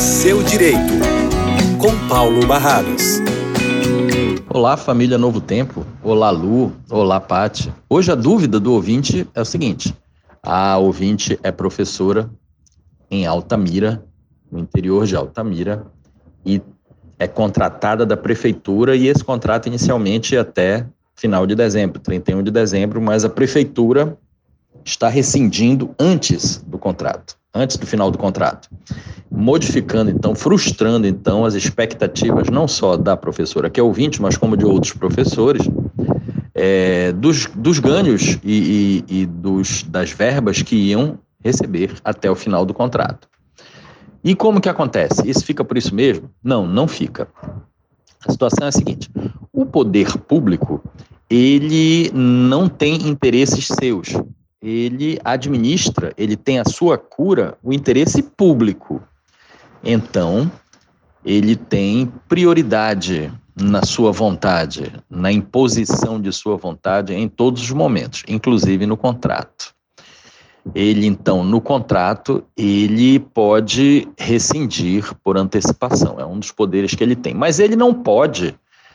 Seu Direito, com Paulo Barradas. Olá, família Novo Tempo. Olá, Lu. Olá, Pati. Hoje a dúvida do ouvinte é o seguinte: a ouvinte é professora em Altamira, no interior de Altamira, e é contratada da prefeitura, e esse contrato inicialmente ia até final de dezembro, 31 de dezembro, mas a prefeitura está rescindindo antes do contrato, antes do final do contrato, modificando então, frustrando então as expectativas não só da professora que é ouvinte, mas como de outros professores, dos ganhos e das verbas que iam receber até o final do contrato. E como que acontece? Isso fica por isso mesmo? Não, não fica. A situação é a seguinte: o poder público, ele não tem interesses seus. Ele administra, ele tem a sua cura, o interesse público. Então, ele tem prioridade na sua vontade, na imposição de sua vontade em todos os momentos, inclusive no contrato. Ele, então, no contrato, ele pode rescindir por antecipação, é um dos poderes que ele tem, mas ele não pode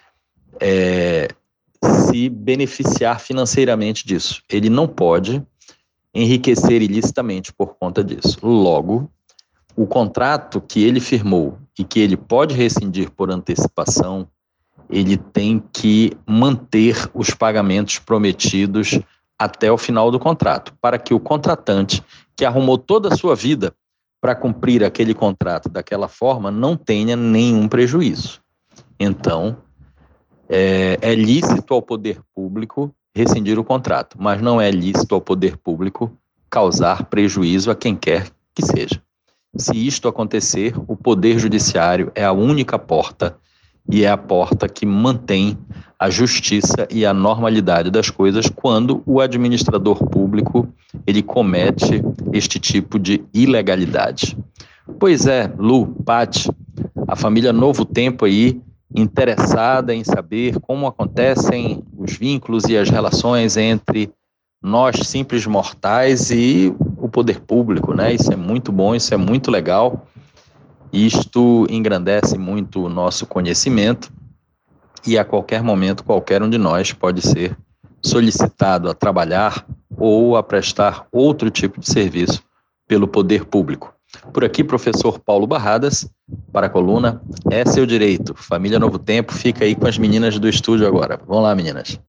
se beneficiar financeiramente disso, ele não pode enriquecer ilicitamente por conta disso. Logo, o contrato que ele firmou e que ele pode rescindir por antecipação, ele tem que manter os pagamentos prometidos até o final do contrato, para que o contratante, que arrumou toda a sua vida para cumprir aquele contrato daquela forma, não tenha nenhum prejuízo. Então, é lícito ao poder público rescindir o contrato, mas não é lícito ao poder público causar prejuízo a quem quer que seja. Se isto acontecer, o Poder Judiciário é a única porta, e é a porta que mantém a justiça e a normalidade das coisas quando o administrador público ele comete este tipo de ilegalidade. Pois é, Lu, Pati, a família Novo Tempo aí, interessada em saber como acontecem os vínculos e as relações entre nós, simples mortais, e o poder público, né? Isso é muito bom, isso é muito legal. Isto engrandece muito o nosso conhecimento e a qualquer momento qualquer um de nós pode ser solicitado a trabalhar ou a prestar outro tipo de serviço pelo poder público. Por aqui, professor Paulo Barradas, para a coluna É Seu Direito. Família Novo Tempo, fica aí com as meninas do estúdio agora. Vamos lá, meninas.